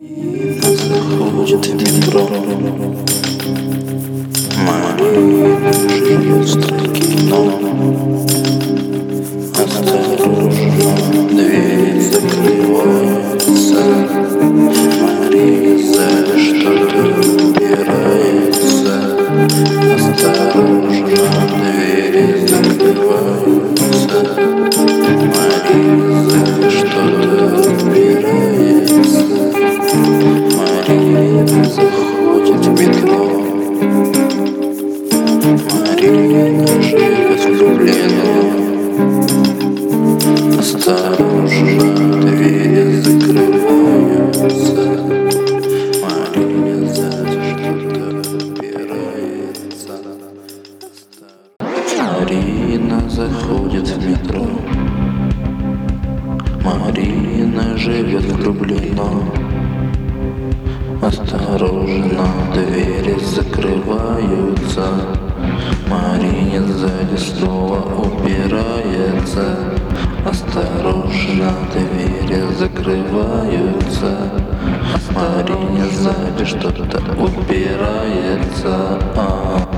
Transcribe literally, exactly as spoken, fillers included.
Заходит в метро, Марина живет в кино. Осторожно, дверь закрывается, Мария за что-то упирается. Осторожно, двери закрываются, Мария за что-то упирается. Марина заходит в метро, Марина живет влюблена. Осторожно, двери закрываются, Марина за что-то упирается. Марина заходит в метро, Марина живет влюблена. Осторожно, двери закрываются, Марине сзади снова упирается. Осторожно, двери закрываются, Марине сзади что-то упирается. А-а-а.